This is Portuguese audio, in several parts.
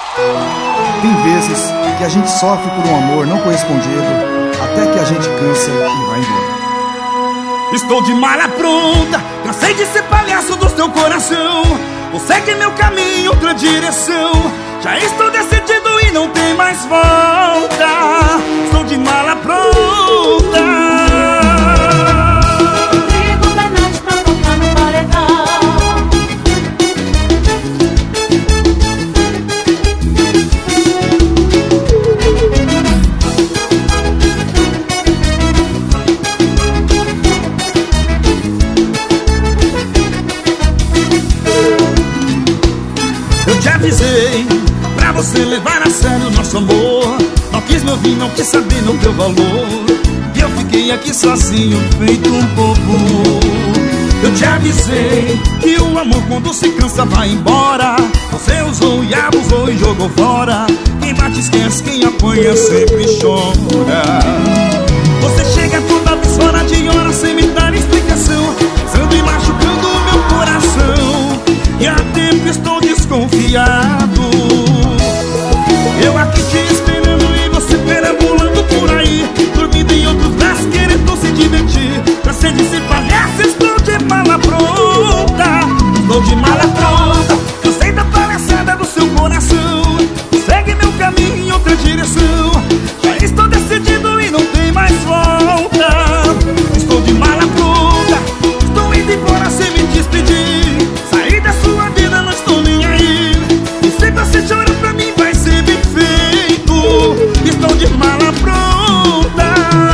Tem vezes que a gente sofre por um amor não correspondido, até que a gente cansa e vai embora. Estou de mala pronta, cansei de ser palhaço do seu coração. Vou seguir meu caminho, outra direção. Já estou decidido e não tem mais volta. Estou de mala pronta. Eu te avisei pra você levar a sério nosso amor. Não quis me ouvir, não quis saber, não deu valor. E eu fiquei aqui sozinho, feito um bobo. Eu te avisei que o amor quando se cansa vai embora. Você usou e abusou e jogou fora. Quem bate esquece, quem apanha sempre chora. Você chega toda vez fora de hora sem me dar explicação, pensando e machucando o meu coração. E há tempo estou desconfiado. Eu aqui te esperando e você perambulando por aí, dormindo em outros braços, querendo se divertir. Cansei de ser palhaço, estou de mala pronta. Estou de mala pronta, cansei da palhaçada do seu coração. Segue meu caminho em outra direção. Já estou decidido e não tem mais volta. Estou de mala pronta, estou indo embora sem me despedir. Saí da sua vida, não estou nem aí. E se você chora pra mim vai ser bem feito. Estou de mala pronta.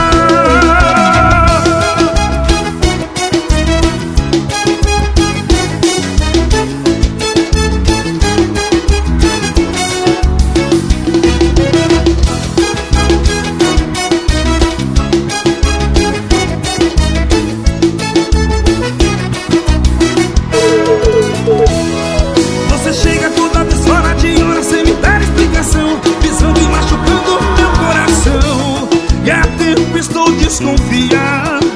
Você chega toda vez fora de hora sem me dar explicação, pisando e machucando meu coração. E há tempo estou desconfiado.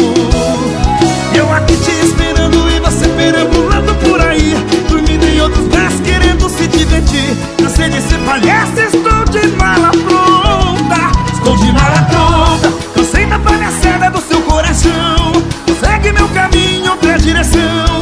Eu aqui te esperando e você perambulando por aí, dormindo em outros braços, querendo se divertir. Cansei de ser palhaço, estou de mala pronta. Estou de mala pronta, cansei da palhaçada do seu coração. Segue meu caminho, outra direção.